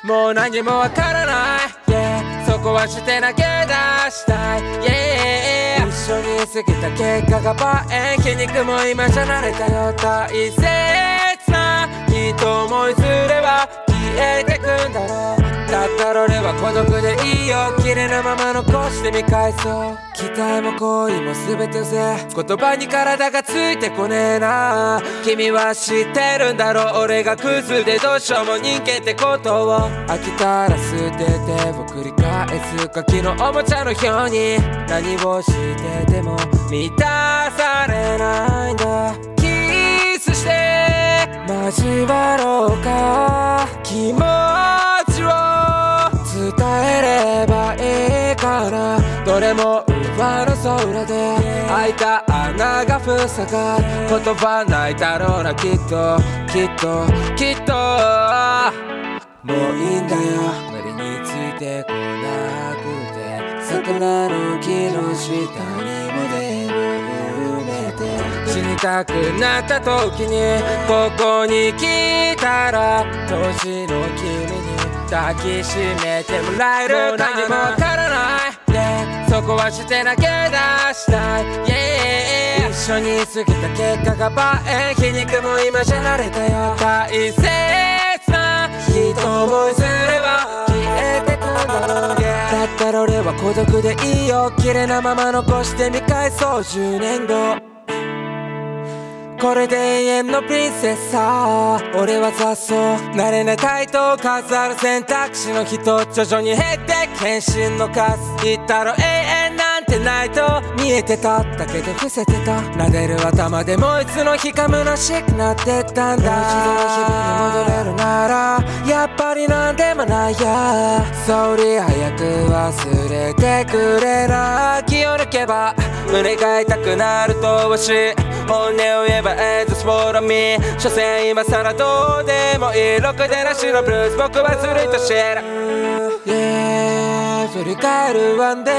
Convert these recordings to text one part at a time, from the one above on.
もう何もわからない、yeah、そこはして投げ出したい、yeah、一緒に過ぎた結果がバエン、筋肉も今じゃ慣れたよ。大切な人思いすれば消えてくんだろう。だったら俺は孤独でいいよ、綺麗なまま残して見返そう。期待も恋も全てせ、言葉に体がついてこねえな。君は知ってるんだろう、俺がクズでどうしようも人間ってことを。飽きたら捨ててを繰り返すガキのおもちゃのように、何をしてても満たされないんだ。キスして交わろうか、気持ちを伝えればいいから。どれも上の空で開いた穴が塞がる。言葉ないだろうな、きっときっときっと。もういいんだよ無理についてこなくて、桜の木の下にもで埋めて。死にたくなった時にここに来たら、年の君に抱きしめてもらえるかな。もう何もわからない、yeah、そこはして投げ出したい、yeah、一緒に過ぎた結果がバエン、筋肉も今じゃ慣れたよ。大切な人思いすれば消えてくんだろう、yeah、だったら俺は孤独でいいよ、綺麗なまま残して見返そう。10年後これで永遠のプリンセスさ。俺は雑草慣れないタイトを飾る選択肢の人、徐々に減って献身の数。言ったら永遠なんてないと見えてた、だけど伏せてた。撫でる頭でもういつの日か虚しくなってったんだ。もう一度の日々に戻れるならやっぱりなんでもないや。Sorry 早く忘れてくれな。気を抜けば胸が痛くなるとし、本音を言えばIt's for me。 所詮今さらどうでもいい、ろくでなしのブルース僕はずるいと知る、yeah、振り返るワンデー。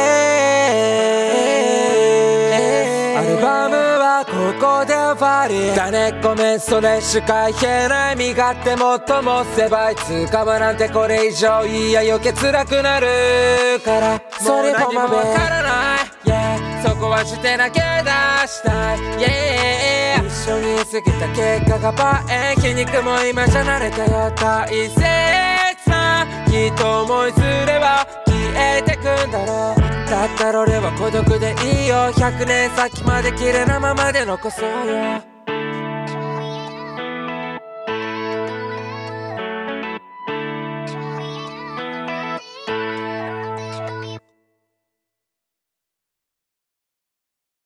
アルバムはここで終わりだね、ごめんそれしか言えない。身勝手もっともせばいつかはなんてこれ以上いや余計辛くなるから。それもわからない、yeah、そこはして投げ出したい、yeah、一緒に過ぎた結果がバエン、筋肉も今じゃ慣れたよ。大切な人思いすれば消えてくんだろう。だったら俺は孤独でいいよ、100年先まで綺麗なままで残そうよ。